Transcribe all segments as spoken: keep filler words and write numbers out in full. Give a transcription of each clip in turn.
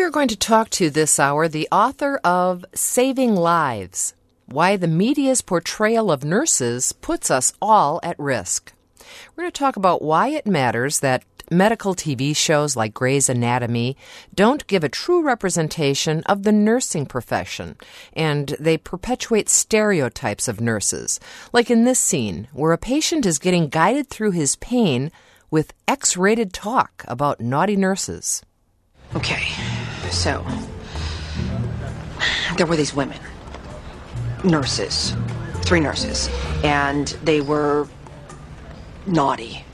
We are going to talk to this hour the author of Saving Lives, Why the Media's Portrayal of Nurses Puts Us All at Risk. We're going to talk about why it matters that medical T V shows like Grey's Anatomy don't give a true representation of the nursing profession, and they perpetuate stereotypes of nurses, like in this scene where a patient is getting guided through his pain with X-rated talk about naughty nurses. Okay, so there were these women, nurses, three nurses, and they were naughty.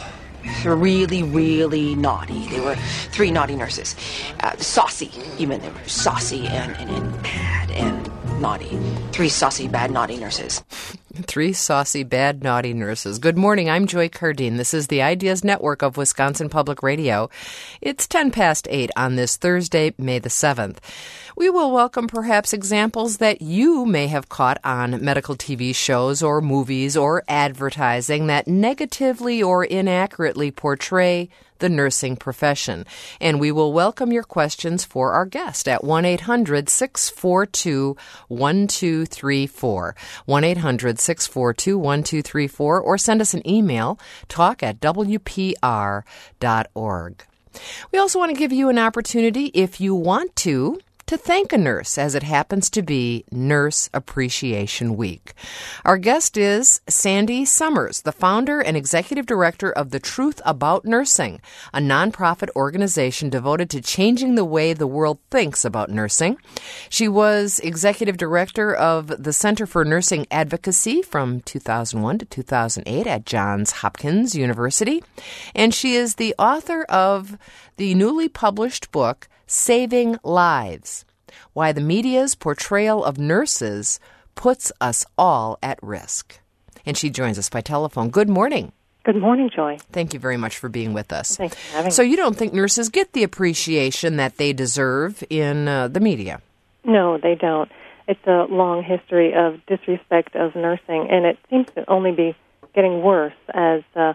Really, really naughty. They were three naughty nurses. Uh, saucy, even. They were saucy and, and, and bad and naughty. Three saucy, bad, naughty nurses. Three saucy, bad, naughty nurses. Good morning. I'm Joy Cardine. This is the Ideas Network of Wisconsin Public Radio. It's ten past eight on this Thursday, May the seventh. We will welcome perhaps examples that you may have caught on medical T V shows or movies or advertising that negatively or inaccurately portray the nursing profession. And we will welcome your questions for our guest at one eight hundred six four two one two three four, one eight hundred six four two one two three four, or send us an email, talk at w p r dot org. We also want to give you an opportunity, if you want to, to thank a nurse, as it happens to be Nurse Appreciation Week. Our guest is Sandy Summers, the founder and executive director of The Truth About Nursing, a nonprofit organization devoted to changing the way the world thinks about nursing. She was executive director of the Center for Nursing Advocacy from two thousand one to two thousand eight at Johns Hopkins University, and she is the author of the newly published book, Saving Lives, Why the Media's Portrayal of Nurses Puts Us All at Risk. And she joins us by telephone. Good morning. Good morning, Joy. Thank you very much for being with us. Thanks for having me. So you don't think nurses get the appreciation that they deserve in uh, the media? No, they don't. It's a long history of disrespect of nursing, and it seems to only be getting worse as uh,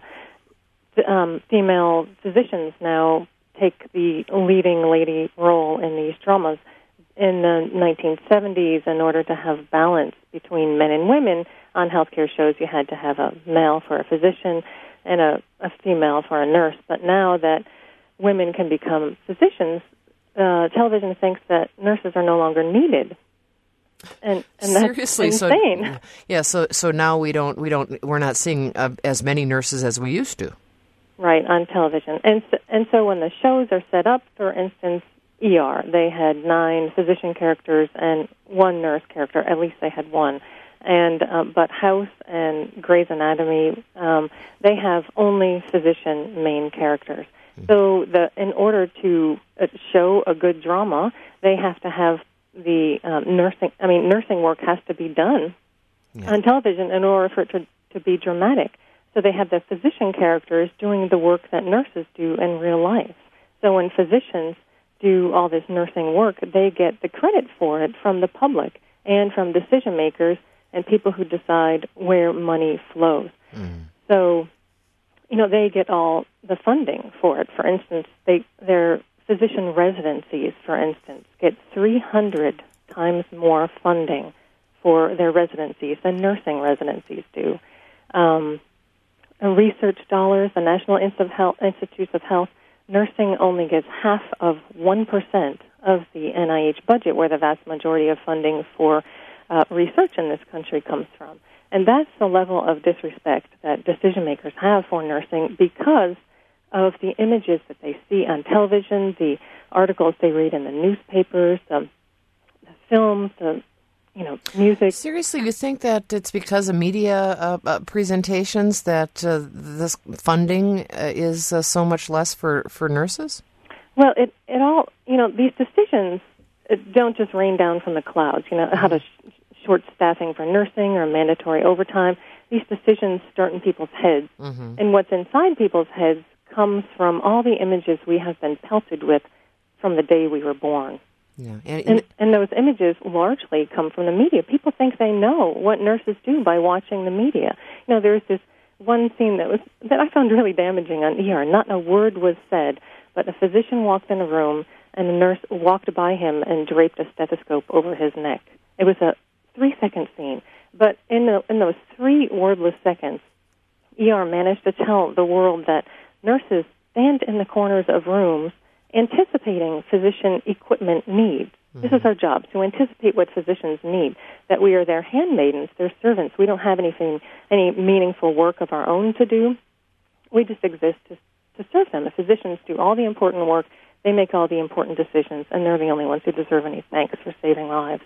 um, female physicians now take the leading lady role in these dramas. In the nineteen seventies, in order to have balance between men and women on healthcare shows, you had to have a male for a physician and a, a female for a nurse. But now that women can become physicians, uh, television thinks that nurses are no longer needed. And, and that's Seriously, insane. so yeah, so so now we don't we don't we're not seeing uh, as many nurses as we used to. Right, on television. And so, and so when the shows are set up, for instance, E R, they had nine physician characters and one nurse character. At least they had one. And um, but House and Grey's Anatomy, um, they have only physician main characters. Mm-hmm. So the in order to uh, show a good drama, they have to have the um, nursing. I mean, nursing work has to be done yeah. on television in order for it to, to be dramatic. So they have the physician characters doing the work that nurses do in real life. So when physicians do all this nursing work, they get the credit for it from the public and from decision makers and people who decide where money flows. Mm. So, you know, they get all the funding for it. For instance, they their physician residencies, for instance, get three hundred times more funding for their residencies than nursing residencies do. Um Research dollars, the National Institutes of Health, nursing only gets half of one percent of the N I H budget, where the vast majority of funding for uh, research in this country comes from. And that's the level of disrespect that decision makers have for nursing because of the images that they see on television, the articles they read in the newspapers, the, the films, the you know, music. Seriously, you think that it's because of media uh, uh, presentations that uh, this funding uh, is uh, so much less for, for nurses? Well, it, it all, you know, these decisions don't just rain down from the clouds, you know, how to sh- short staffing for nursing or mandatory overtime. These decisions start in people's heads. Mm-hmm. And what's inside people's heads comes from all the images we have been pelted with from the day we were born. Yeah. And, and, and those images largely come from the media. People think they know what nurses do by watching the media. You know, there's this one scene that was that I found really damaging on E R. Not a word was said, but a physician walked in a room. and a nurse walked by him and draped a stethoscope over his neck. It was a three-second scene, but in, the, in those three wordless seconds, E R managed to tell the world that nurses stand in the corners of rooms anticipating physician equipment needs. Mm-hmm. This is our job, to anticipate what physicians need, that we are their handmaidens, their servants. We don't have anything, any meaningful work of our own to do. We just exist to, to serve them. The physicians do all the important work. They make all the important decisions, and they're the only ones who deserve any thanks for saving lives.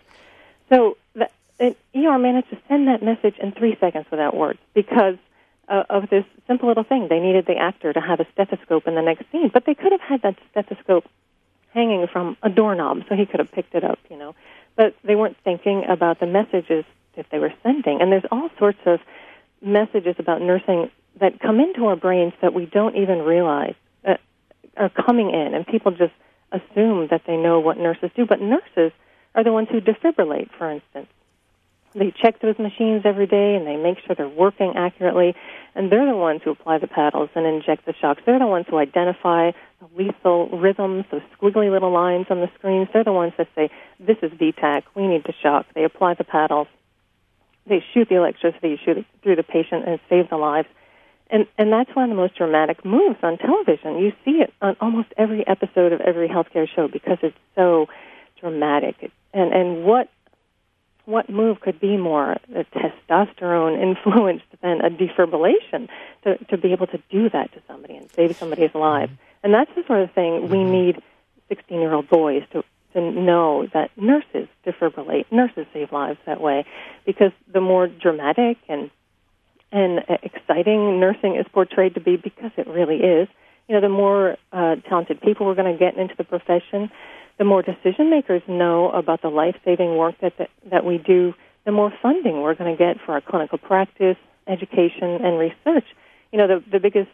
So the, it, E R managed to send that message in three seconds without words because uh, of this simple little thing. They needed the actor to have a stethoscope in the next scene, but they could have had that stethoscope hanging from a doorknob so he could have picked it up, you know. But they weren't thinking about the messages that they were sending. And there's all sorts of messages about nursing that come into our brains that we don't even realize uh, are coming in, and people just assume that they know what nurses do. But nurses are the ones who defibrillate, for instance. They check those machines every day, and they make sure they're working accurately, and they're the ones who apply the paddles and inject the shocks. They're the ones who identify the lethal rhythms, those squiggly little lines on the screens. They're the ones that say, this is V TAC, we need to shock. They apply the paddles. They shoot the electricity shoot it through the patient, and it saves the lives. And and that's one of the most dramatic moves on television. You see it on almost every episode of every healthcare show because it's so dramatic. And and what what move could be more a testosterone influenced than a defibrillation to, to be able to do that to somebody and save somebody's life? And that's the sort of thing we need sixteen-year-old boys to, to know, that nurses defibrillate, nurses save lives that way, because the more dramatic and and exciting nursing is portrayed to be, because it really is, you know, the more uh, talented people we're going to get into the profession, the more decision makers know about the life-saving work that, that that we do, the more funding we're going to get for our clinical practice, education, and research. You know, the, the biggest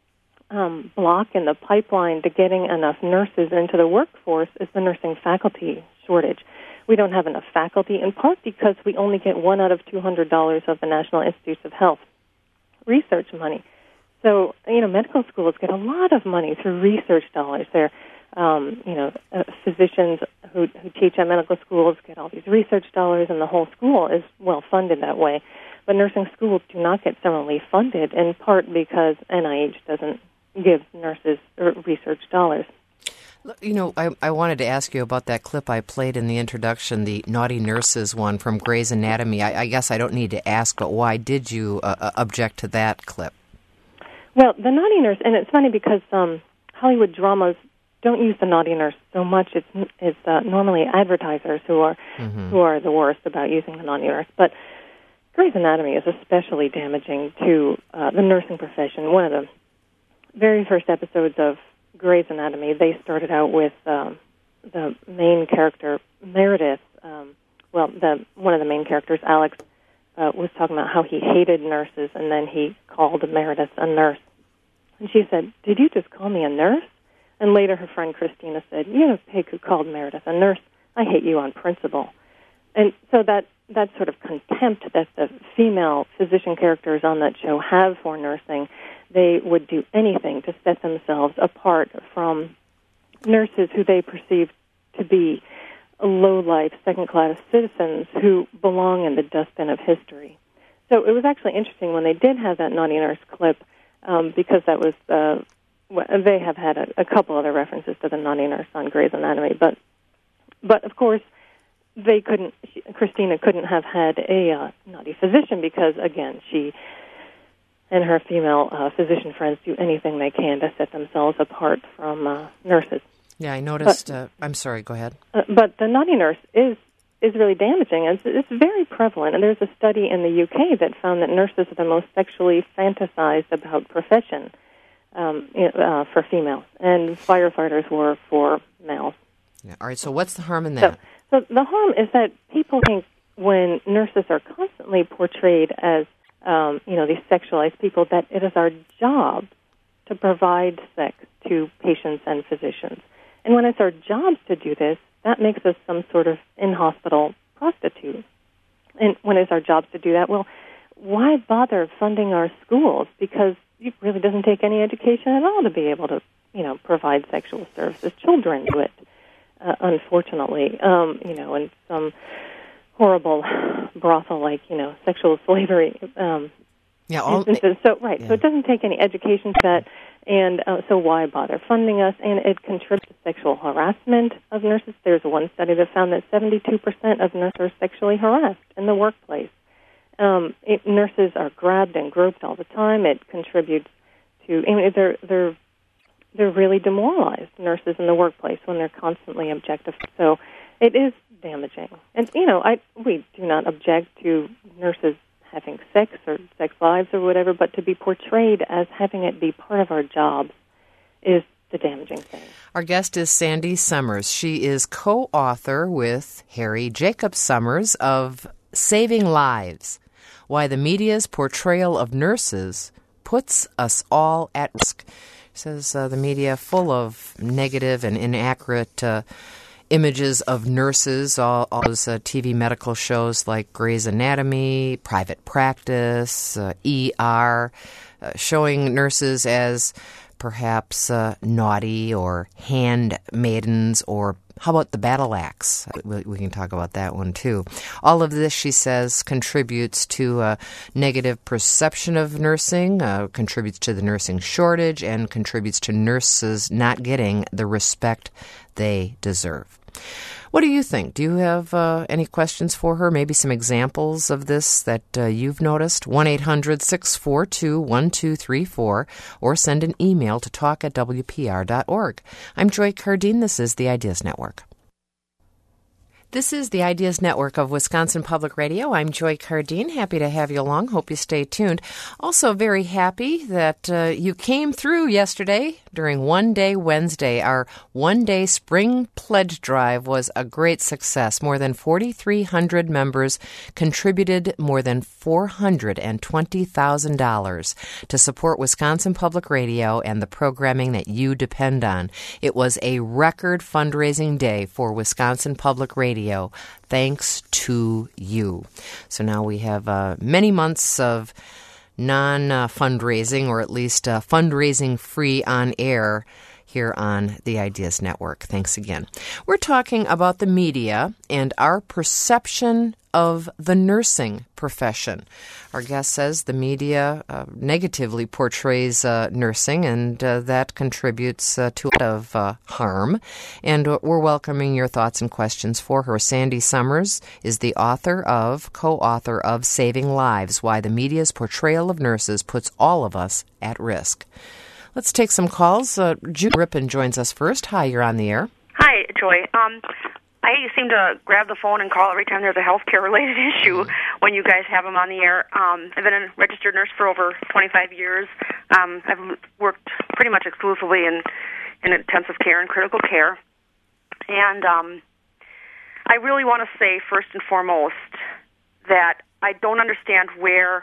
um, block in the pipeline to getting enough nurses into the workforce is the nursing faculty shortage. We don't have enough faculty, in part because we only get one out of two hundred dollars of the National Institutes of Health research money. So, you know, medical schools get a lot of money through research dollars. They're, um, you know, uh, physicians who, who teach at medical schools get all these research dollars, and the whole school is well funded that way. But nursing schools do not get similarly funded, in part because N I H doesn't give nurses research dollars. You know, I, I wanted to ask you about that clip I played in the introduction, the Naughty Nurses one from Grey's Anatomy. I, I guess I don't need to ask, but why did you uh, object to that clip? Well, the naughty nurse, and it's funny because um, Hollywood dramas don't use the naughty nurse so much. It's it's uh, normally advertisers who are mm-hmm. who are the worst about using the naughty nurse. But Grey's Anatomy is especially damaging to uh, the nursing profession. One of the very first episodes of Grey's Anatomy, they started out with um, the main character, Meredith. Um, well, the one of the main characters, Alex, uh, was talking about how he hated nurses, and then he called Meredith a nurse. And she said, "Did you just call me a nurse?" And later her friend Christina said, "You're the pig who called Meredith a nurse. I hate you on principle." And so that, that sort of contempt that the female physician characters on that show have for nursing, they would do anything to set themselves apart from nurses who they perceive to be low-life, second-class citizens who belong in the dustbin of history. So it was actually interesting when they did have that naughty nurse clip, um, because that was, uh, they have had a, a couple other references to the naughty nurse on Grey's Anatomy, but, but of course, they couldn't, she, Christina couldn't have had a uh, naughty physician because, again, she and her female uh, physician friends do anything they can to set themselves apart from uh, nurses. Yeah, I noticed. But, uh, I'm sorry, go ahead. Uh, but the naughty nurse is is really damaging. It's, it's very prevalent. And there's a study in the U K that found that nurses are the most sexually fantasized about profession um, uh, for females, and firefighters were for males. Yeah. All right, so what's the harm in that? So, so the harm is that people think when nurses are constantly portrayed as Um, you know, these sexualized people, that it is our job to provide sex to patients and physicians. And when it's our jobs to do this, that makes us some sort of in-hospital prostitute. And when it's our jobs to do that, well, why bother funding our schools? Because it really doesn't take any education at all to be able to, you know, provide sexual services. Children do it. uh, unfortunately. Um, you know, in some horrible brothel, like, you know, sexual slavery um, yeah, all, instances. So, right, yeah. so it doesn't take any education to that, and uh, so why bother funding us? And it contributes to sexual harassment of nurses. There's one study that found that seventy-two percent of nurses are sexually harassed in the workplace. Um, it, nurses are grabbed and groped all the time. It contributes to, I mean, they're, they're, they're really demoralized, nurses in the workplace, when they're constantly objectified. So it is damaging. And, you know, I we do not object to nurses having sex or sex lives or whatever, but to be portrayed as having it be part of our jobs is the damaging thing. Our guest is Sandy Summers. She is co-author with Harry Jacob Summers of Saving Lives: Why the Media's Portrayal of Nurses Puts Us All at Risk. Says uh, the media full of negative and inaccurate uh, images of nurses, all, all those uh, T V medical shows like Grey's Anatomy, Private Practice, uh, E R, uh, showing nurses as perhaps uh, naughty or handmaidens, or how about the battle axe? We, we can talk about that one too. All of this, she says, contributes to a negative perception of nursing, uh, contributes to the nursing shortage, and contributes to nurses not getting the respect they deserve. What do you think? Do you have uh, any questions for her? Maybe some examples of this that uh, you've noticed? one eight hundred six four two one two three four, or send an email to talk at w p r dot org. I'm Joy Cardine. This is the Ideas Network. This is the Ideas Network of Wisconsin Public Radio. I'm Joy Cardine. Happy to have you along. Hope you stay tuned. Also very happy that uh, you came through yesterday during One Day Wednesday. Our one-day spring pledge drive was a great success. More than forty-three hundred members contributed more than four hundred twenty thousand dollars to support Wisconsin Public Radio and the programming that you depend on. It was a record fundraising day for Wisconsin Public Radio. Thanks to you. So now we have uh, many months of non-fundraising, uh, or at least uh, fundraising free on air here on the Ideas Network. Thanks again. We're talking about the media and our perception of the nursing profession. Our guest says the media uh, negatively portrays uh, nursing, and uh, that contributes uh, to a lot of uh, harm. And we're welcoming your thoughts and questions for her. Sandy Summers is the author of, co-author of Saving Lives: Why the Media's Portrayal of Nurses Puts All of Us at Risk. Let's take some calls. Uh, Judy Rippin joins us first. Hi, you're on the air. Hi, Joy. Um, I seem to grab the phone and call every time there's a healthcare-related issue when you guys have them on the air. Um, I've been a registered nurse for over twenty-five years. Um, I've worked pretty much exclusively in, in intensive care and critical care. And um, I really want to say, first and foremost, that I don't understand where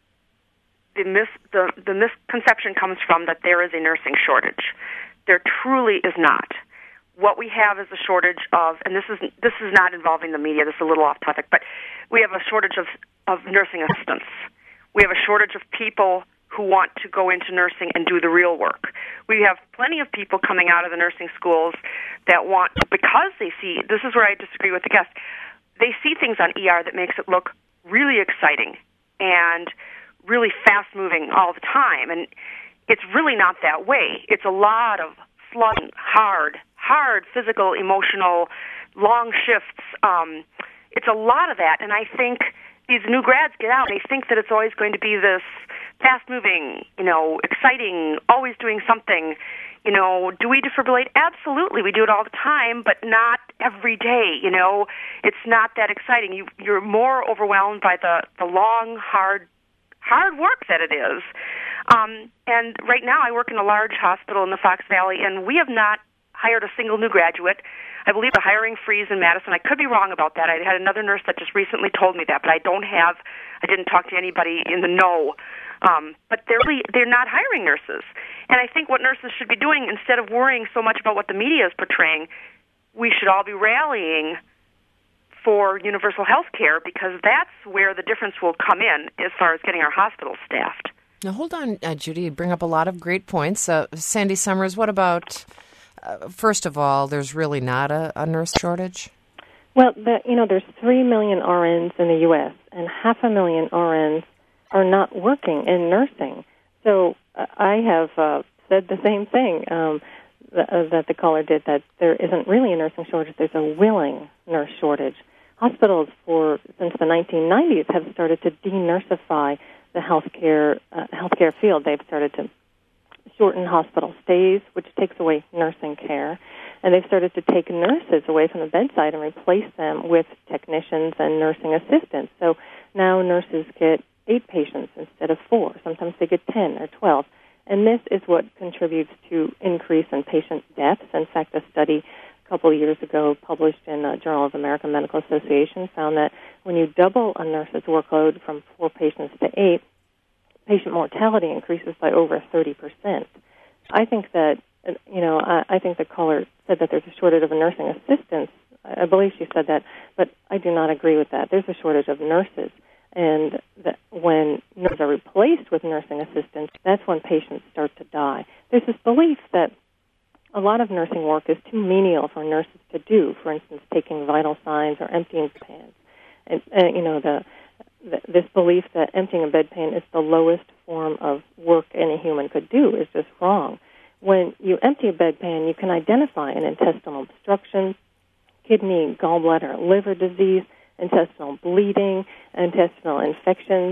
the, mis- the, the misconception comes from that there is a nursing shortage. There truly is not. What we have is a shortage of, and this is this is not involving the media, this is a little off topic, but we have a shortage of, of nursing assistants. We have a shortage of people who want to go into nursing and do the real work. We have plenty of people coming out of the nursing schools that want, because they see, this is where I disagree with the guest, they see things on E R that makes it look really exciting and really fast-moving all the time, and it's really not that way. It's a lot of flooding, hard, hard physical, emotional, long shifts. Um, it's a lot of that, and I think these new grads get out, and they think that it's always going to be this fast-moving, you know, exciting, always doing something. You know, do we defibrillate? Absolutely, we do it all the time, but not every day, you know. It's not that exciting. You, you're more overwhelmed by the, the long, hard, hard work that it is. Um, and right now I work in a large hospital in the Fox Valley, and we have not hired a single new graduate. I believe the hiring freeze in Madison, I could be wrong about that. I had another nurse that just recently told me that, but I don't have, I didn't talk to anybody in the know. Um, but they're really, they're not hiring nurses. And I think what nurses should be doing, instead of worrying so much about what the media is portraying, we should all be rallying for universal health care, because that's where the difference will come in as far as getting our hospitals staffed. Now, hold on, uh, Judy. You bring up a lot of great points. Uh, Sandy Summers, what about uh, first of all, there's really not a, a nurse shortage? Well, the, you know, there's three million R Ns in the U S, and half a million R Ns are not working in nursing. So uh, I have uh, said the same thing um, th- uh, that the caller did, that there isn't really a nursing shortage. There's a willing nurse shortage. Hospitals for since the nineteen nineties have started to de-nursify the healthcare uh, healthcare field. They've started to shorten hospital stays, which takes away nursing care. And they've started to take nurses away from the bedside and replace them with technicians and nursing assistants. So now nurses get eight patients instead of four. Sometimes they get ten or twelve. And this is what contributes to increase in patient deaths. In fact, a study a couple of years ago published in the Journal of the American Medical Association found that when you double a nurse's workload from four patients to eight, patient mortality increases by over thirty percent. I think that, you know, I, I think the caller said that there's a shortage of nursing assistants. I believe she said that, but I do not agree with that. There's a shortage of nurses, and that when nurses are replaced with nursing assistants, that's when patients start to die. There's this belief that a lot of nursing work is too menial for nurses to do, for instance, taking vital signs or emptying pans. And, uh, you know, the this belief that emptying a bedpan is the lowest form of work any human could do is just wrong. When you empty a bedpan, you can identify an intestinal obstruction, kidney, gallbladder, liver disease, intestinal bleeding, intestinal infections,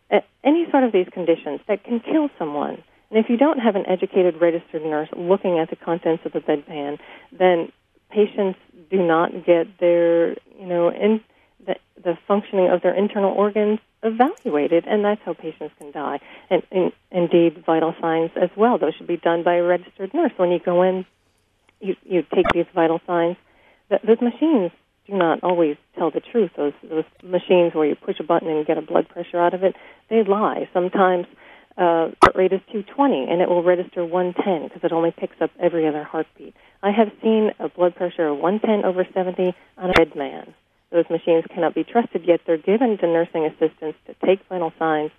any sort of these conditions that can kill someone. And if you don't have an educated registered nurse looking at the contents of the bedpan, then patients do not get their, you know, in, the, the functioning of their internal organs evaluated, and that's how patients can die. And, and indeed, vital signs as well. Those should be done by a registered nurse. When you go in, you, you take these vital signs. Th- those machines do not always tell the truth. Those those machines where you push a button and get a blood pressure out of it, they lie. Sometimes uh, heart rate is two twenty, and it will register one ten because it only picks up every other heartbeat. I have seen a blood pressure of one ten over seventy on a dead man. Those machines cannot be trusted, yet they're given to nursing assistants to take vital signs.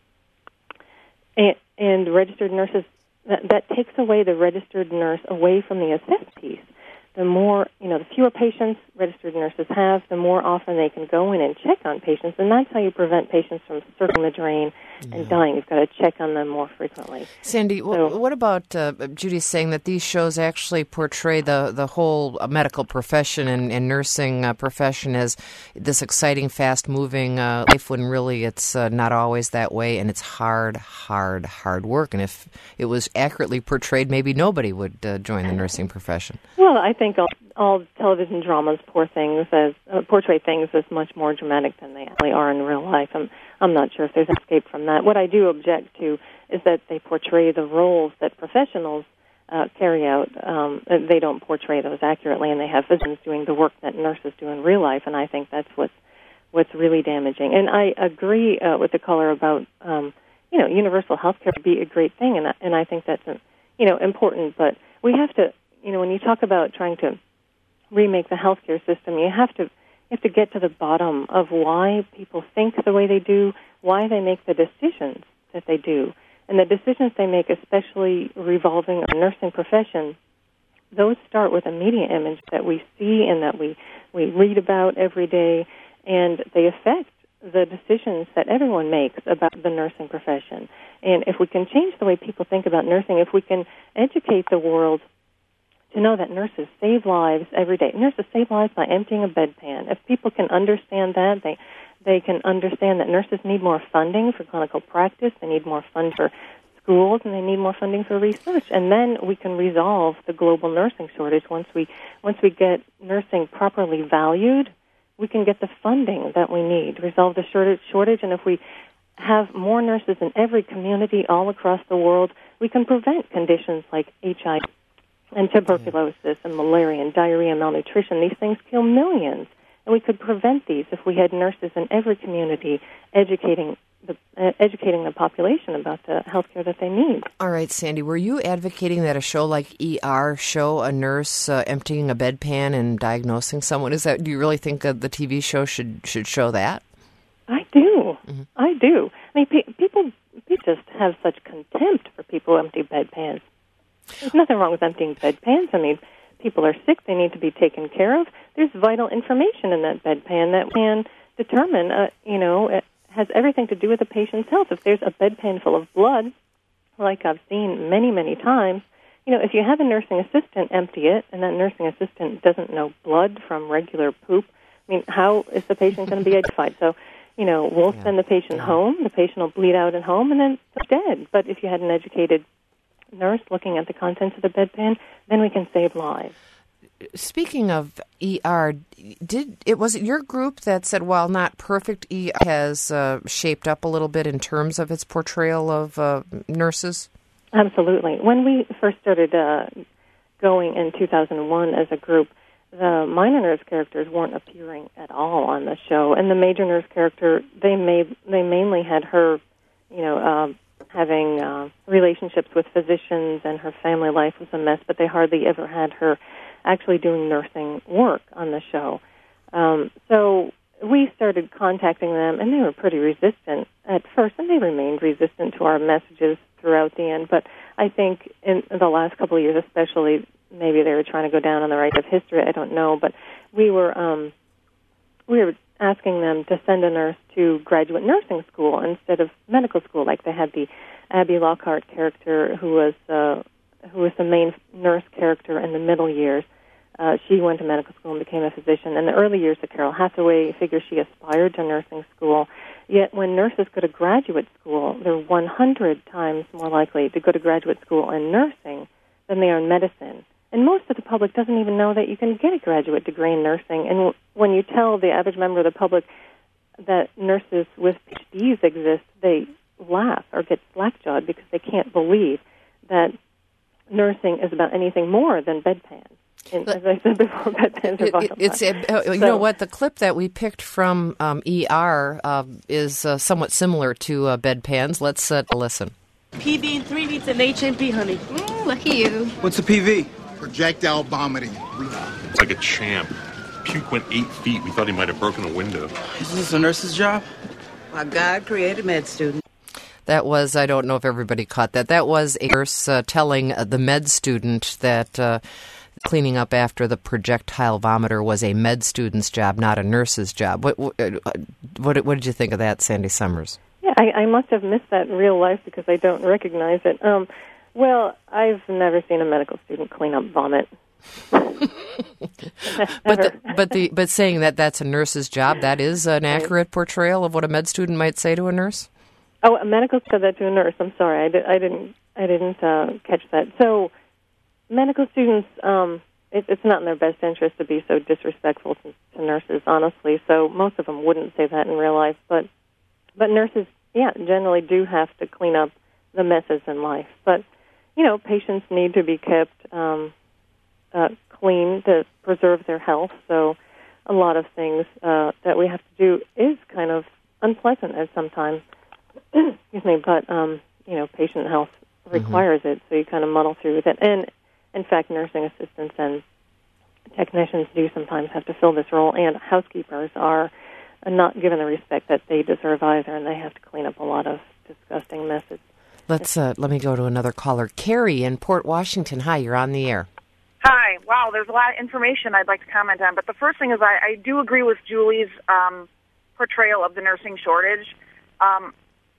And, and registered nurses, that, that takes away the registered nurse away from the assist piece. The more, you know, the fewer patients registered nurses have, the more often they can go in and check on patients, and that's how you prevent patients from circling the drain and yeah. dying. You've got to check on them more frequently. Sandy, so, what about uh, Judy saying that these shows actually portray the, the whole medical profession and, and nursing uh, profession as this exciting, fast-moving uh, life when really it's uh, not always that way, and it's hard, hard, hard work. And if it was accurately portrayed, maybe nobody would uh, join the nursing profession. Well, I think all, all television dramas pour things as, uh, portray things as much more dramatic than they actually are in real life. I'm, I'm not sure if there's an escape from that. What I do object to is that they portray the roles that professionals uh, carry out. Um, they don't portray those accurately, and they have physicians doing the work that nurses do in real life, and I think that's what's, what's really damaging. And I agree uh, with the caller about, um, you know, universal health care would be a great thing, and, and I think that's, you know, important, but we have to, you know, when you talk about trying to remake the healthcare system, you have to you have to get to the bottom of why people think the way they do, why they make the decisions that they do. And the decisions they make, especially revolving our nursing profession, those start with a media image that we see and that we, we read about every day, and they affect the decisions that everyone makes about the nursing profession. And if we can change the way people think about nursing, if we can educate the world to know that nurses save lives every day. Nurses save lives by emptying a bedpan. If people can understand that, they they can understand that nurses need more funding for clinical practice, they need more funding for schools, and they need more funding for research. And then we can resolve the global nursing shortage. Once we once we get nursing properly valued, we can get the funding that we need, resolve the shortage, shortage. And if we have more nurses in every community all across the world, we can prevent conditions like H I V and tuberculosis and malaria and diarrhea and malnutrition. These things kill millions. And we could prevent these if we had nurses in every community educating the uh, educating the population about the health care that they need. All right, Sandy, were you advocating that a show like E R show a nurse uh, emptying a bedpan and diagnosing someone? Is that, do you really think that the T V show should, should show that? I do. Mm-hmm. I do. I mean, pe- people, people just have such contempt for people who empty bedpans. There's nothing wrong with emptying bedpans. I mean, people are sick, they need to be taken care of, there's vital information in that bedpan that can determine, uh, you know, it has everything to do with the patient's health. If there's a bedpan full of blood, like I've seen many, many times, you know, if you have a nursing assistant empty it, and that nursing assistant doesn't know blood from regular poop, I mean, how is the patient going to be identified? So, you know, we'll Yeah. send the patient Yeah. home, the patient will bleed out at home, and then it's dead. But if you had an educated nurse looking at the contents of the bedpan, then we can save lives. Speaking of E R, did it was it your group that said, while not perfect, E R has uh, shaped up a little bit in terms of its portrayal of uh, nurses? Absolutely. When we first started uh, going in two thousand one as a group, the minor nurse characters weren't appearing at all on the show, and the major nurse character, they made they mainly had her, you know, um, having uh, relationships with physicians, and her family life was a mess. But they hardly ever had her actually doing nursing work on the show. Um, so we started contacting them, and they were pretty resistant at first, and they remained resistant to our messages throughout the end. But I think in the last couple of years especially, maybe they were trying to go down on the right of history, I don't know, but we were um, we were asking them to send a nurse to graduate nursing school instead of medical school, like they had the Abby Lockhart character who was uh, who was the main nurse character in the middle years. Uh, she went to medical school and became a physician. In the early years of Carol Hathaway, figure she aspired to nursing school. Yet when nurses go to graduate school, they're one hundred times more likely to go to graduate school in nursing than they are in medicine. And most of the public doesn't even know that you can get a graduate degree in nursing. And when you tell the average member of the public that nurses with P H Ds exist, they laugh or get slack-jawed because they can't believe that nursing is about anything more than bedpans. And as I said before, bedpans are vital. It, it's uh, you so, know what, the clip that we picked from um, E R uh, is uh, somewhat similar to uh, bedpans. Let's uh, listen. P V in three needs an H M P, honey. Mm, lucky you. What's a P V? Projectile vomiting. Like a champ. Puke went eight feet. We thought he might have broken a window. Is this a nurse's job? My God created med student. That was, I don't know if everybody caught that, that was a nurse uh, telling uh, the med student that uh, cleaning up after the projectile vomiter was a med student's job, not a nurse's job. What what, what, what did you think of that, Sandy Summers? Yeah, I, I must have missed that in real life because I don't recognize it. Um, well, I've never seen a medical student clean up vomit. but the, but the but saying that that's a nurse's job, that is an accurate portrayal of what a med student might say to a nurse? Oh, a medical said that to a nurse. I'm sorry, I, di- I didn't I didn't uh, catch that. So, medical students, um, it, it's not in their best interest to be so disrespectful to, to nurses, honestly. So most of them wouldn't say that in real life, but but nurses, yeah, generally do have to clean up the messes in life. But you know, patients need to be kept um, uh, clean to preserve their health. So a lot of things uh, that we have to do is kind of unpleasant at sometimes. Excuse me, but um, you know, patient health requires mm-hmm. it, so you kind of muddle through with it. And in fact, nursing assistants and technicians do sometimes have to fill this role, and housekeepers are not given the respect that they deserve either, and they have to clean up a lot of disgusting messes. Let's uh, let me go to another caller, Carrie in Port Washington. Hi, you're on the air. Hi. Wow, there's a lot of information I'd like to comment on, but the first thing is I, I do agree with Julie's um, portrayal of the nursing shortage. Um,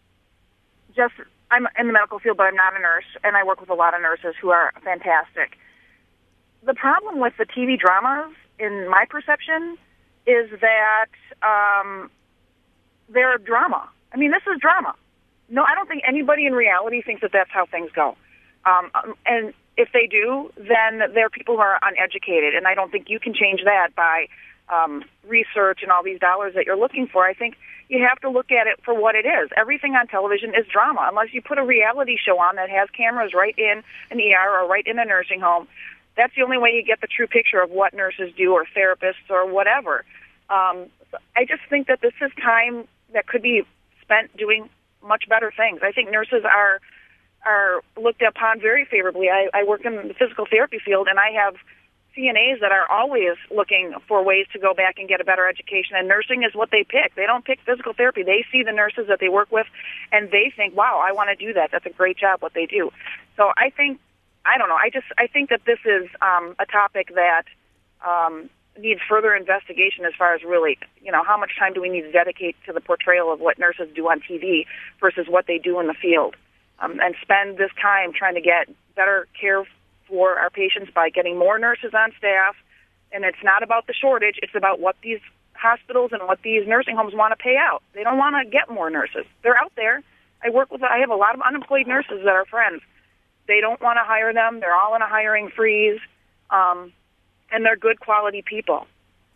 just I'm in the medical field, but I'm not a nurse, and I work with a lot of nurses who are fantastic. The problem with the T V dramas, in my perception, is that um, they're drama. I mean, this is drama. No, I don't think anybody in reality thinks that that's how things go. Um, and if they do, then they're people who are uneducated, and I don't think you can change that by um, research and all these dollars that you're looking for. I think you have to look at it for what it is. Everything on television is drama, unless you put a reality show on that has cameras right in an E R or right in a nursing home. That's the only way you get the true picture of what nurses do or therapists or whatever. Um, I just think that this is time that could be spent doing much better things. I think nurses are are looked upon very favorably. I, I work in the physical therapy field, and I have C N As that are always looking for ways to go back and get a better education, and nursing is what they pick. They don't pick physical therapy. They see the nurses that they work with, and they think, wow, I want to do that. That's a great job, what they do. So I think I don't know. I just I think that this is um, a topic that um, needs further investigation as far as really, you know, how much time do we need to dedicate to the portrayal of what nurses do on T V versus what they do in the field, um, and spend this time trying to get better care for our patients by getting more nurses on staff. And it's not about the shortage; it's about what these hospitals and what these nursing homes want to pay out. They don't want to get more nurses. They're out there. I work with. I have a lot of unemployed nurses that are friends. They don't want to hire them. They're all in a hiring freeze, um, and they're good quality people.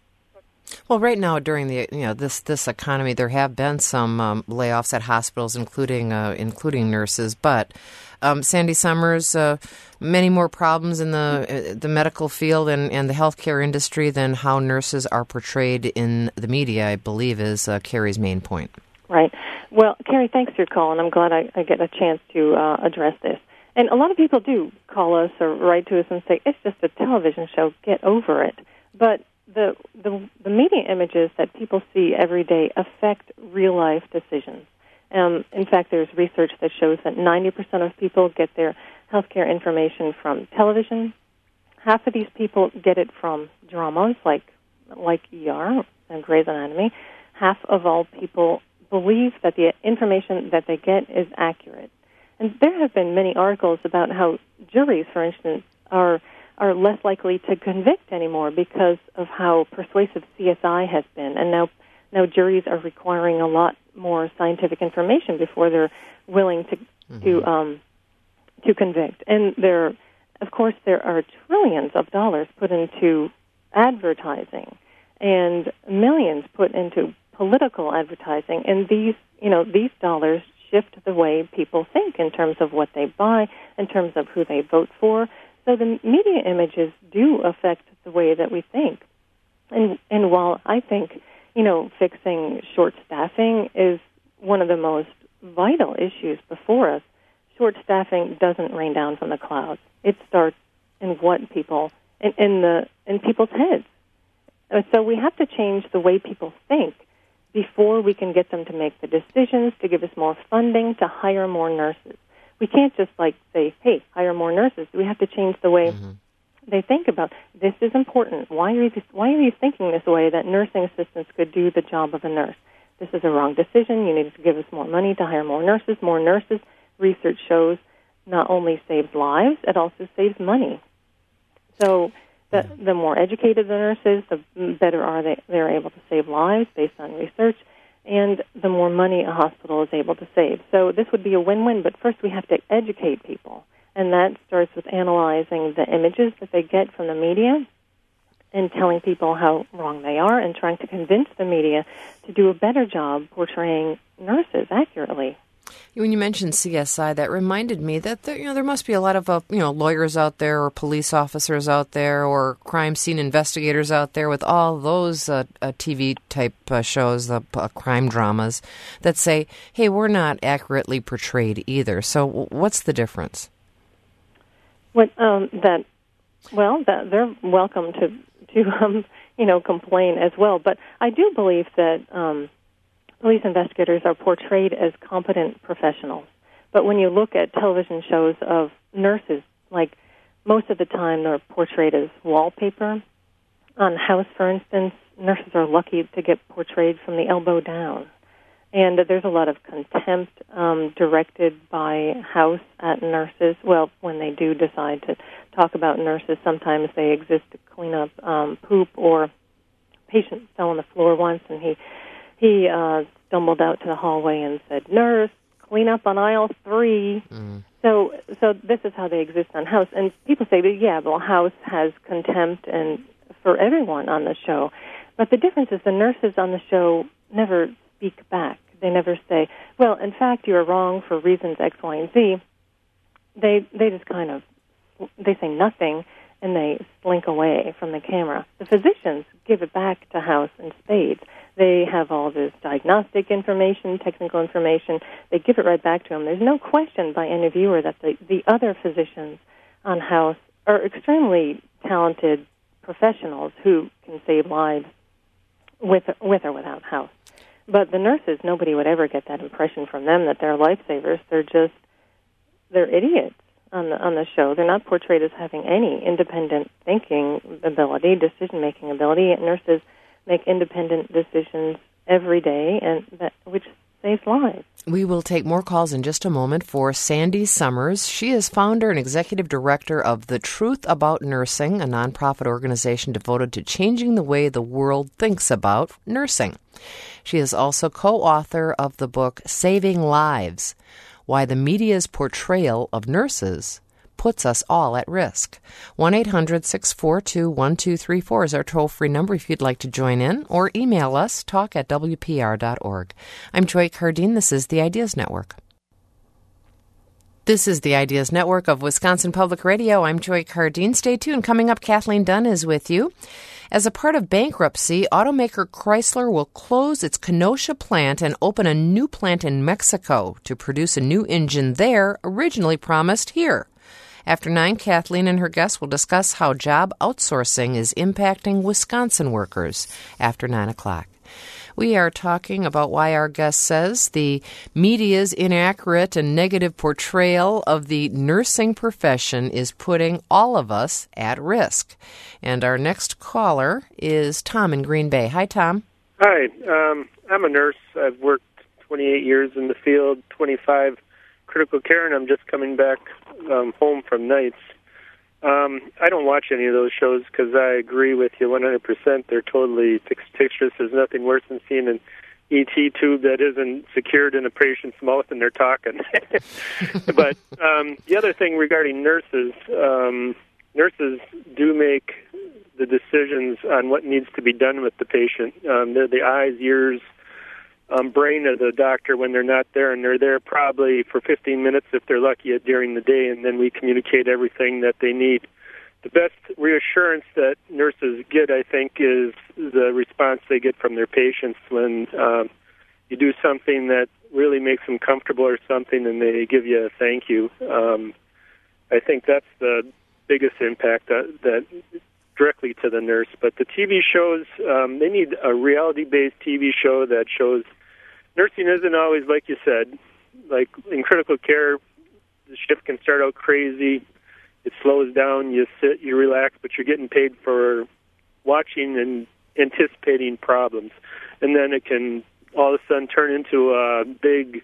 Well, right now during the you know this this economy, there have been some um, layoffs at hospitals, including uh, including nurses. But um, Sandy Summers, uh, many more problems in the uh, the medical field and, and the healthcare industry than how nurses are portrayed in the media, I believe, is uh, Carrie's main point. Right. Well, Carrie, thanks for your call, and I'm glad I, I get a chance to uh, address this. And a lot of people do call us or write to us and say, it's just a television show, get over it. But the the, the media images that people see every day affect real-life decisions. Um, in fact, there's research that shows that ninety percent of people get their healthcare information from television. Half of these people get it from dramas like like E R and Grey's Anatomy. Half of all people believe that the information that they get is accurate. And there have been many articles about how juries, for instance, are are less likely to convict anymore because of how persuasive C S I has been. And now now juries are requiring a lot more scientific information before they're willing to mm-hmm. to um, to convict. And there, of course, there are trillions of dollars put into advertising and millions put into political advertising. And these, you know, these dollars shift the way people think in terms of what they buy, in terms of who they vote for. So the media images do affect the way that we think. And and while I think, you know, fixing short staffing is one of the most vital issues before us, short staffing doesn't rain down from the clouds. It starts in what people in, in the in people's heads. And so we have to change the way people think before we can get them to make the decisions, to give us more funding, to hire more nurses. We can't just, like, say, hey, hire more nurses. We have to change the way mm-hmm. they think about, this is important. Why are, you, why are you thinking this way, that nursing assistants could do the job of a nurse? This is a wrong decision. You need to give us more money to hire more nurses. More nurses, research shows, not only saves lives, it also saves money. So The, the more educated the nurses, the better are they they're able to save lives based on research, and the more money a hospital is able to save. So this would be a win-win, but first we have to educate people, and that starts with analyzing the images that they get from the media and telling people how wrong they are and trying to convince the media to do a better job portraying nurses accurately. When you mentioned C S I, that reminded me that there, you know there must be a lot of uh, you know lawyers out there, or police officers out there, or crime scene investigators out there with all those uh, uh, T V type uh, shows, the uh, crime dramas, that say, "Hey, we're not accurately portrayed either." So, w- what's the difference? What um, that? Well, that they're welcome to to um, you know complain as well, but I do believe that. Um, Police investigators are portrayed as competent professionals. But when you look at television shows of nurses, like most of the time they're portrayed as wallpaper. On House, for instance, nurses are lucky to get portrayed from the elbow down. And there's a lot of contempt um, directed by House at nurses. Well, when they do decide to talk about nurses, sometimes they exist to clean up um, poop, or a patient fell on the floor once and he He uh, stumbled out to the hallway and said, "Nurse, clean up on aisle three." Mm. So, so this is how they exist on House. And people say, "Yeah, well, House has contempt and for everyone on the show." But the difference is the nurses on the show never speak back. They never say, "Well, in fact, you're wrong for reasons X, Y, and Z." They they just kind of they say nothing and they slink away from the camera. The physicians give it back to House in spades. They have all this diagnostic information, technical information. They give it right back to them. There's no question by any viewer that the, the other physicians on House are extremely talented professionals who can save lives with, with or without House. But the nurses, nobody would ever get that impression from them that they're lifesavers. They're just, they're idiots. on the on the show. They're not portrayed as having any independent thinking ability, decision-making ability. Nurses make independent decisions every day, and that which saves lives. We will take more calls in just a moment for Sandy Summers. She is founder and executive director of The Truth About Nursing, a nonprofit organization devoted to changing the way the world thinks about nursing. She is also co-author of the book Saving Lives: Why the Media's Portrayal of Nurses Puts Us All at Risk. one eight hundred six four two one two three four is our toll-free number if you'd like to join in, or email us, talk at w p r dot org. I'm Joy Cardine. This is the Ideas Network. This is the Ideas Network of Wisconsin Public Radio. I'm Joy Cardine. Stay tuned. Coming up, Kathleen Dunn is with you. As a part of bankruptcy, automaker Chrysler will close its Kenosha plant and open a new plant in Mexico to produce a new engine there, originally promised here. After nine, Kathleen and her guests will discuss how job outsourcing is impacting Wisconsin workers after nine o'clock. We are talking about why our guest says the media's inaccurate and negative portrayal of the nursing profession is putting all of us at risk. And our next caller is Tom in Green Bay. Hi, Tom. Hi. Um, I'm a nurse. I've worked twenty-eight years in the field, twenty-five critical care, and I'm just coming back um, home from nights. Um, I don't watch any of those shows because I agree with you one hundred percent. They're totally fictitious. There's nothing worse than seeing an E T tube that isn't secured in a patient's mouth and they're talking. But um, the other thing regarding nurses, um, nurses do make the decisions on what needs to be done with the patient. Um, they're the eyes, ears, um, brain of the doctor when they're not there, and they're there probably for fifteen minutes if they're lucky during the day, and then we communicate everything that they need. The best reassurance that nurses get, I think, is the response they get from their patients when um, you do something that really makes them comfortable or something, and they give you a thank you. Um, I think that's the biggest impact that, that directly to the nurse. But the T V shows, um, they need a reality-based T V show that shows nursing isn't always like you said. Like in critical care, the shift can start out crazy. It slows down, you sit, you relax, but you're getting paid for watching and anticipating problems. And then it can all of a sudden turn into a big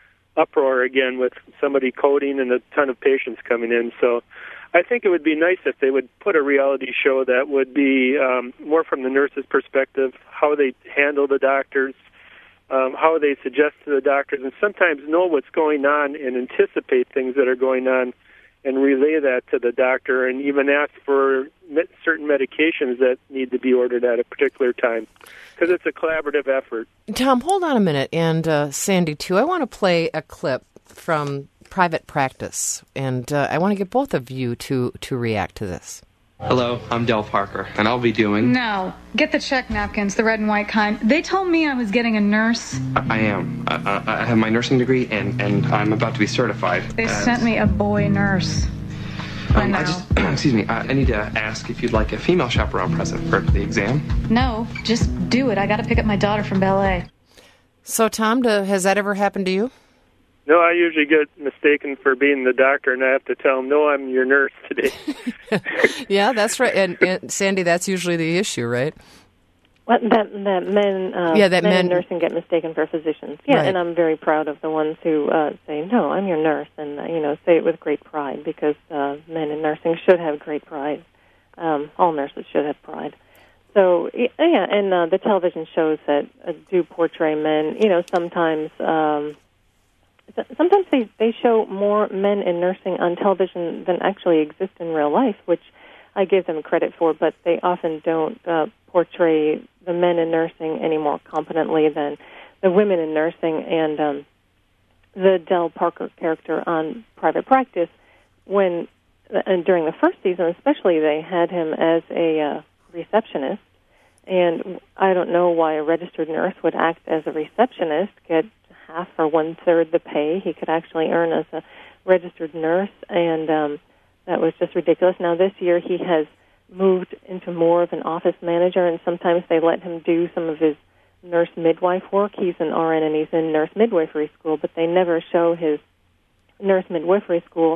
uproar again with somebody coding and a ton of patients coming in. So I think it would be nice if they would put a reality show that would be um, more from the nurse's perspective, how they handle the doctors, um, how they suggest to the doctors, and sometimes know what's going on and anticipate things that are going on and relay that to the doctor and even ask for certain medications that need to be ordered at a particular time, because it's a collaborative effort. Tom, hold on a minute, and uh, Sandy, too. I want to play a clip from private practice, and uh, I want to get both of you to, to react to this. Hello, I'm Del Parker, and I'll be doing... No, get the check napkins, the red and white kind. They told me I was getting a nurse. I, I am. I, I have my nursing degree, and, and I'm about to be certified. They as... sent me a boy nurse. Um, I just, excuse me, I, I need to ask if you'd like a female chaperone present for the exam. No, just do it. I got to pick up my daughter from ballet. So, Tom, do, has that ever happened to you? No, I usually get mistaken for being the doctor, and I have to tell them, no, I'm your nurse today. Yeah, that's right. And, and, Sandy, that's usually the issue, right? Well, that, that men, uh, yeah, that men, men in nursing get mistaken for physicians. Yeah, right. And I'm very proud of the ones who uh, say, no, I'm your nurse, and, uh, you know, say it with great pride, because uh, men in nursing should have great pride. Um, all nurses should have pride. So, yeah, and uh, the television shows that uh, do portray men, you know, sometimes... Um, Sometimes they, they show more men in nursing on television than actually exist in real life, which I give them credit for, but they often don't uh, portray the men in nursing any more competently than the women in nursing. And um, the Del Parker character on Private Practice, when and during the first season especially, they had him as a uh, receptionist. And I don't know why a registered nurse would act as a receptionist, get half or one-third the pay he could actually earn as a registered nurse, and um, that was just ridiculous. Now, this year he has moved into more of an office manager, and sometimes they let him do some of his nurse midwife work. He's an R N and he's in nurse midwifery school, but they never show his nurse midwifery school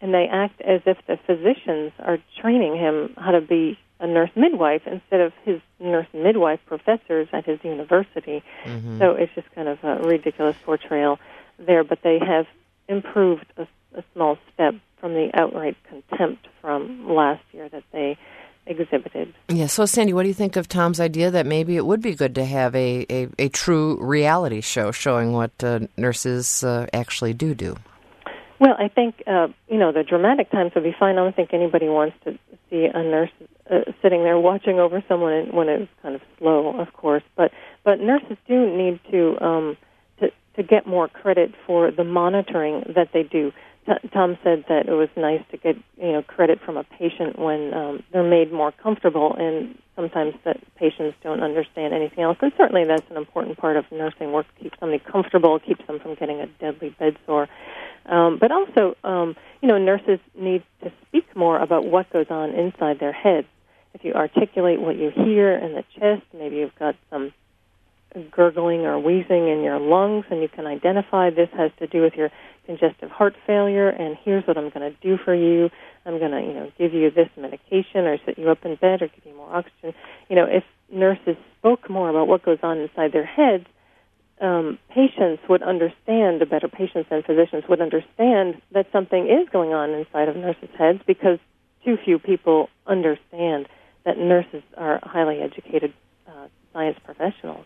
and they act as if the physicians are training him how to be a nurse midwife instead of his nurse midwife professors at his university. Mm-hmm. So it's just kind of a ridiculous portrayal there. But they have improved a, a small step from the outright contempt from last year that they exhibited. Yeah, so Sandy, what do you think of Tom's idea that maybe it would be good to have a, a, a true reality show showing what uh, nurses uh, actually do do? Well, I think, uh, you know, the dramatic times would be fine. I don't think anybody wants to see a nurse uh, sitting there watching over someone when it's kind of slow, of course. But but nurses do need to um, to, to get more credit for the monitoring that they do. T- Tom said that it was nice to get, you know, credit from a patient when um, they're made more comfortable, and sometimes that patients don't understand anything else. And certainly that's an important part of nursing work, keep somebody comfortable, keeps them from getting a deadly bed sore. Um, but also, um, you know, nurses need to speak more about what goes on inside their heads. If you articulate what you hear in the chest, maybe you've got some gurgling or wheezing in your lungs, and you can identify this has to do with your congestive heart failure, and here's what I'm going to do for you. I'm going to, you know, give you this medication or sit you up in bed or give you more oxygen. You know, if nurses spoke more about what goes on inside their heads, Um, patients would understand, the better patients and physicians would understand that something is going on inside of nurses' heads, because too few people understand that nurses are highly educated uh, science professionals.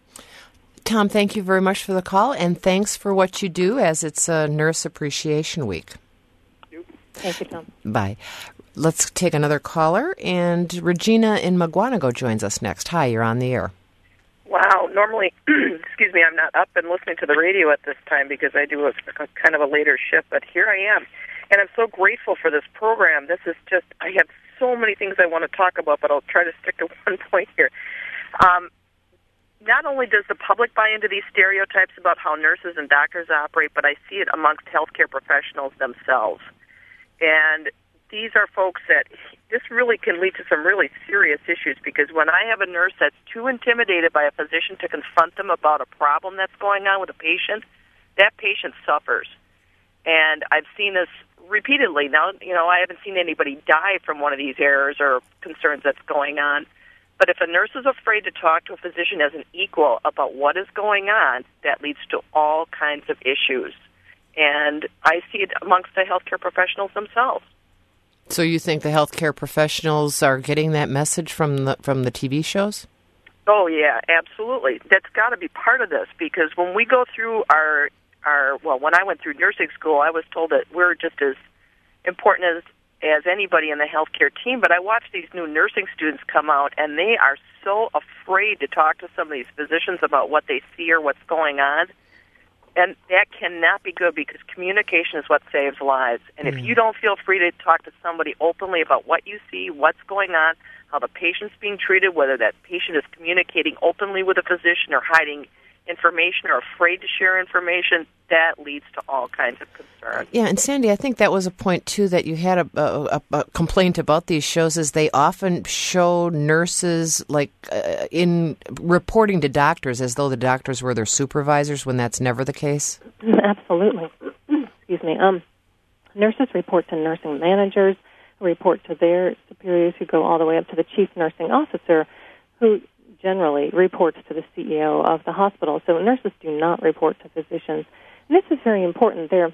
Tom, thank you very much for the call, and thanks for what you do as it's a Nurse Appreciation Week. Thank you, Tom. Bye. Let's take another caller, and Regina in Maguanago joins us next. Hi, you're on the air. Wow. Normally, excuse me, I'm not up and listening to the radio at this time because I do a, a kind of a later shift, but here I am. And I'm so grateful for this program. This is just, I have so many things I want to talk about, but I'll try to stick to one point here. Um, not only does the public buy into these stereotypes about how nurses and doctors operate, but I see it amongst healthcare professionals themselves. And these are folks that this really can lead to some really serious issues, because when I have a nurse that's too intimidated by a physician to confront them about a problem that's going on with a patient, that patient suffers. And I've seen this repeatedly. Now, you know, I haven't seen anybody die from one of these errors or concerns that's going on. But if a nurse is afraid to talk to a physician as an equal about what is going on, that leads to all kinds of issues. And I see it amongst the healthcare professionals themselves. So you think the healthcare professionals are getting that message from the from the T V shows? Oh, yeah, absolutely. That's got to be part of this, because when we go through our, our, well, when I went through nursing school, I was told that we're just as important as, as anybody in the healthcare team, but I watch these new nursing students come out, and they are so afraid to talk to some of these physicians about what they see or what's going on. And that cannot be good, because communication is what saves lives. And if you don't feel free to talk to somebody openly about what you see, what's going on, how the patient's being treated, whether that patient is communicating openly with a physician or hiding information or afraid to share information, that leads to all kinds of concerns. Yeah, and Sandy, I think that was a point, too, that you had a, a, a complaint about these shows, is they often show nurses, like, uh, in reporting to doctors as though the doctors were their supervisors, when that's never the case. Absolutely. Excuse me. Um, nurses report to nursing managers, who report to their superiors, who go all the way up to the chief nursing officer, who generally reports to the C E O of the hospital. So nurses do not report to physicians. And this is very important. There,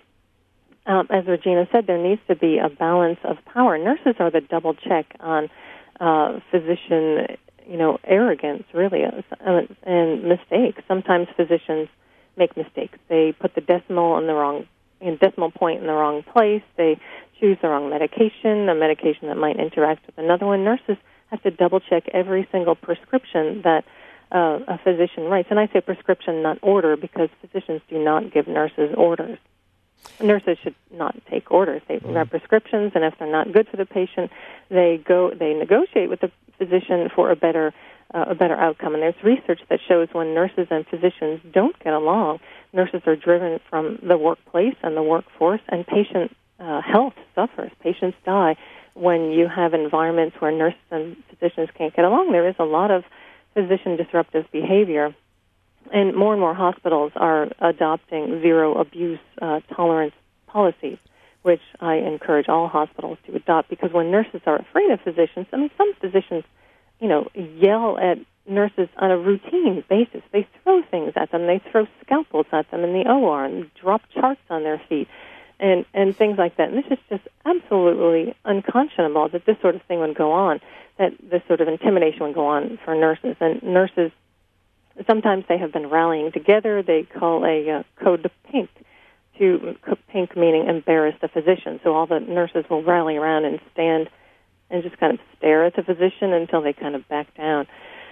um, as Regina said, there needs to be a balance of power. Nurses are the double check on uh, physician, you know, arrogance, really, uh, and mistakes. Sometimes physicians make mistakes. They put the decimal in the wrong, in decimal point in the wrong place. They choose the wrong medication, a medication that might interact with another one. Nurses have to double-check every single prescription that uh, a physician writes. And I say prescription, not order, because physicians do not give nurses orders. Nurses should not take orders. They write prescriptions, and if they're not good for the patient, they go. They negotiate with the physician for a better uh, a better outcome. And there's research that shows when nurses and physicians don't get along, nurses are driven from the workplace and the workforce, and patient uh, health suffers. Patients die when you have environments where nurses and physicians can't get along. There is a lot of physician disruptive behavior, and more and more hospitals are adopting zero abuse uh, tolerance policies, which I encourage all hospitals to adopt, because when nurses are afraid of physicians, I mean, some physicians, you know, yell at nurses on a routine basis. They throw things at them. They throw scalpels at them in the O R and drop charts on their feet and, and things like that. And this is just absolutely unconscionable that this sort of thing would go on, that this sort of intimidation would go on for nurses. And nurses, sometimes they have been rallying together. They call a uh, code pink, to pink meaning embarrass the physician. So all the nurses will rally around and stand and just kind of stare at the physician until they kind of back down.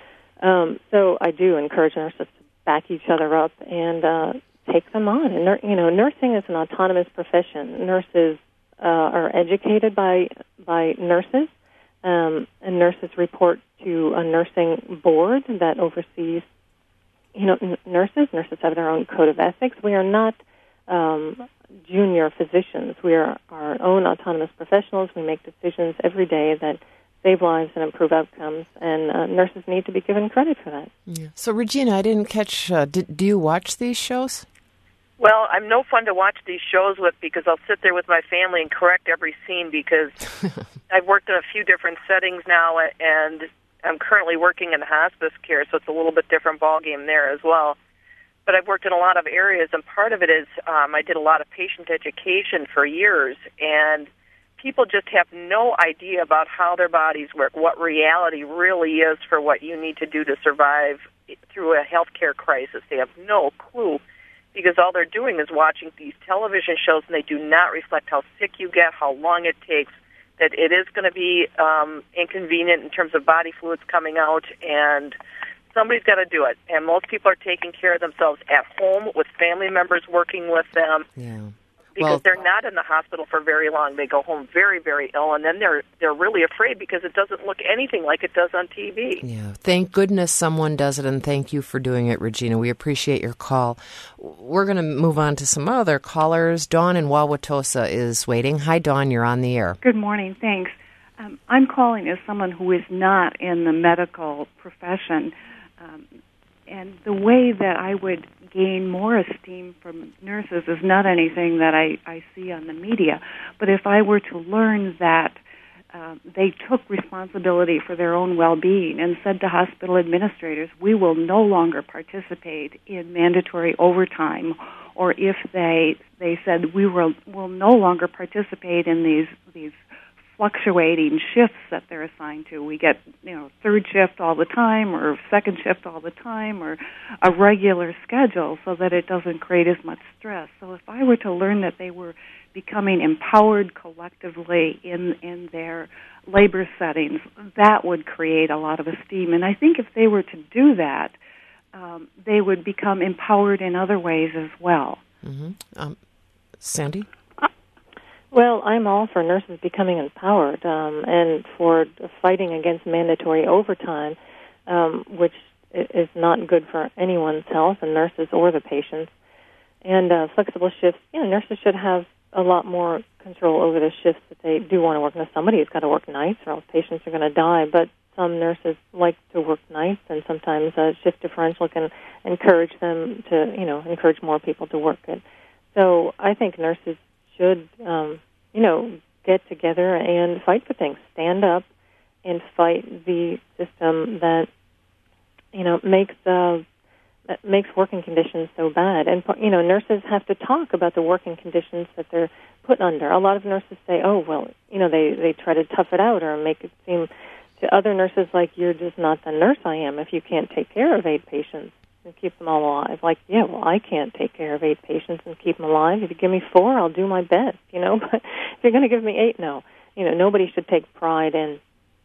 Um, so I do encourage nurses to back each other up and uh, take them on. And, you know, nursing is an autonomous profession. Nurses uh, are educated by by nurses, um, and nurses report to a nursing board that oversees, you know, n- nurses. Nurses have their own code of ethics. We are not um, junior physicians. We are our own autonomous professionals. We make decisions every day that save lives and improve outcomes, and uh, nurses need to be given credit for that. Yeah. So, Regina, I didn't catch, uh, did, do you watch these shows? Well, I'm no fun to watch these shows with because I'll sit there with my family and correct every scene because I've worked in a few different settings now, and I'm currently working in hospice care, so it's a little bit different ballgame there as well. But I've worked in a lot of areas, and part of it is um, I did a lot of patient education for years, and people just have no idea about how their bodies work, what reality really is for what you need to do to survive through a healthcare crisis. They have no clue because all they're doing is watching these television shows, and they do not reflect how sick you get, how long it takes, that it is going to be um, inconvenient in terms of body fluids coming out, and somebody's got to do it. And most people are taking care of themselves at home with family members working with them. Yeah. Because well, they're not in the hospital for very long. They go home very, very ill, and then they're they're really afraid because it doesn't look anything like it does on T V. Yeah, thank goodness someone does it, and thank you for doing it, Regina. We appreciate your call. We're going to move on to some other callers. Dawn in Wauwatosa is waiting. Hi, Dawn. You're on the air. Good morning. Thanks. Um, I'm calling as someone who is not in the medical profession, um, and the way that I would gain more esteem from nurses is not anything that I, I see on the media. But if I were to learn that uh, they took responsibility for their own well-being and said to hospital administrators, we will no longer participate in mandatory overtime, or if they they said we will will no longer participate in these these fluctuating shifts that they're assigned to. We get, you know, third shift all the time or second shift all the time or a regular schedule so that it doesn't create as much stress. So if I were to learn that they were becoming empowered collectively in, in their labor settings, that would create a lot of esteem. And I think if they were to do that, um, they would become empowered in other ways as well. Mm-hmm. Um, Sandy? Well, I'm all for nurses becoming empowered um, and for fighting against mandatory overtime, um, which is not good for anyone's health, and nurses or the patients. And uh, flexible shifts, you know, nurses should have a lot more control over the shifts that they do want to work. Now, somebody's got to work nights or else patients are going to die, but some nurses like to work nights, and sometimes a shift differential can encourage them to, you know, encourage more people to work it. So I think nurses should, um, you know, get together and fight for things, stand up and fight the system that, you know, makes uh, that makes working conditions so bad. And, you know, nurses have to talk about the working conditions that they're put under. A lot of nurses say, oh, well, you know, they, they try to tough it out or make it seem to other nurses like you're just not the nurse I am if you can't take care of eight patients and keep them all alive. Like, yeah, well, I can't take care of eight patients and keep them alive. If you give me four, I'll do my best, you know. But if you're going to give me eight, no. You know, nobody should take pride in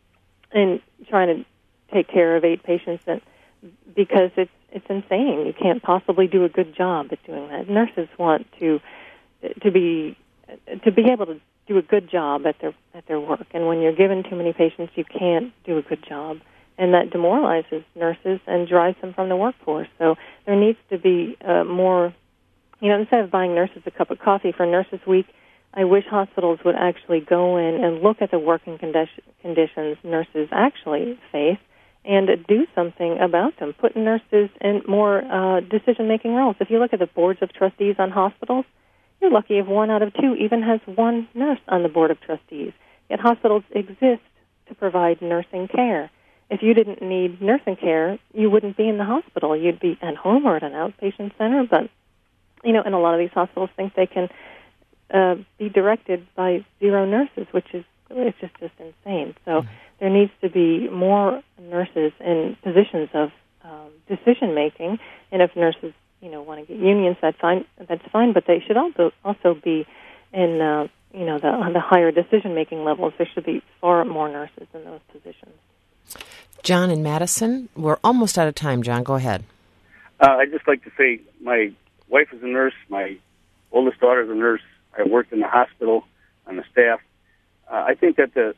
in trying to take care of eight patients and, because it's it's insane. You can't possibly do a good job at doing that. Nurses want to to be to be able to do a good job at their at their work. And when you're given too many patients, you can't do a good job. And that demoralizes nurses and drives them from the workforce. So there needs to be uh, more, you know, instead of buying nurses a cup of coffee for Nurses Week, I wish hospitals would actually go in and look at the working condi- conditions nurses actually face and do something about them, put nurses in more uh, decision-making roles. If you look at the boards of trustees on hospitals, you're lucky if one out of two even has one nurse on the board of trustees. Yet hospitals exist to provide nursing care. If you didn't need nursing care, you wouldn't be in the hospital. You'd be at home or at an outpatient center. But, you know, and a lot of these hospitals think they can uh, be directed by zero nurses, which is it's just, just insane. So mm-hmm. there needs to be more nurses in positions of um, decision-making. And if nurses, you know, want to get unions, that's fine. That's fine. But they should also also be in, uh, you know, the, the higher decision-making levels. There should be far more nurses in those positions. John in Madison, we're almost out of time. John, go ahead. Uh, I'd just like to say my wife is a nurse. My oldest daughter is a nurse. I worked in the hospital on the staff. Uh, I think that the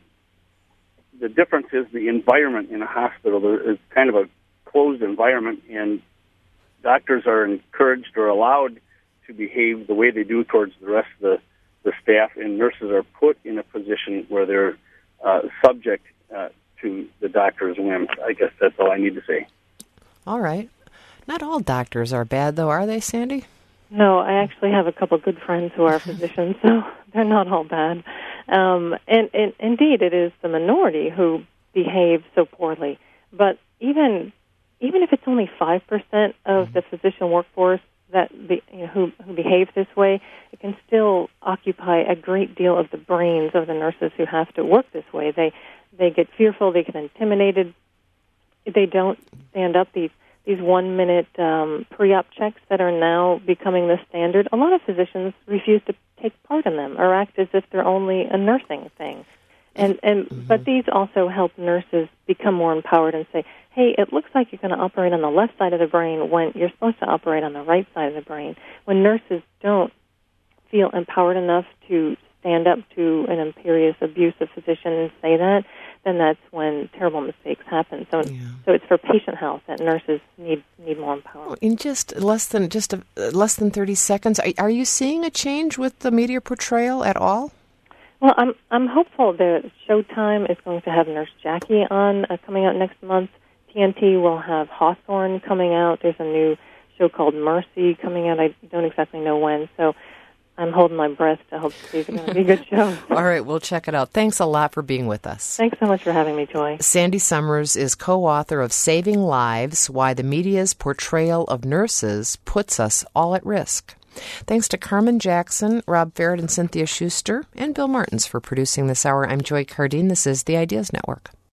the difference is the environment in a hospital. There is kind of a closed environment, and doctors are encouraged or allowed to behave the way they do towards the rest of the, the staff, and nurses are put in a position where they're uh, subject uh, to the doctor's whims. I guess that's all I need to say. All right. Not all doctors are bad, though, are they, Sandy? No, I actually have a couple good friends who are physicians, so they're not all bad. Um, and, and indeed, it is the minority who behave so poorly. But even even if it's only five percent of the physician workforce that be, you know, who, who behave this way, it can still occupy a great deal of the brains of the nurses who have to work this way. They they get fearful, they get intimidated, they don't stand up. These these one-minute um, pre-op checks that are now becoming the standard, a lot of physicians refuse to take part in them or act as if they're only a nursing thing. And and mm-hmm. But these also help nurses become more empowered and say, hey, it looks like you're going to operate on the left side of the brain when you're supposed to operate on the right side of the brain. When nurses don't feel empowered enough to stand up to an imperious, abusive physician and say that, then that's when terrible mistakes happen. So, yeah. so it's for patient health that nurses need need more empowerment. In just less than just a, uh, less than thirty seconds, are, are you seeing a change with the media portrayal at all? Well, I'm I'm hopeful that Showtime is going to have Nurse Jackie on uh, coming out next month. T N T will have Hawthorne coming out. There's a new show called Mercy coming out. I don't exactly know when, so I'm holding my breath to hope to see if it's going to be a good show. All right, we'll check it out. Thanks a lot for being with us. Thanks so much for having me, Joy. Sandy Summers is co-author of Saving Lives, Why the Media's Portrayal of Nurses Puts Us All at Risk. Thanks to Carmen Jackson, Rob Farrett, and Cynthia Schuster, and Bill Martins for producing this hour. I'm Joy Cardine. This is the Ideas Network.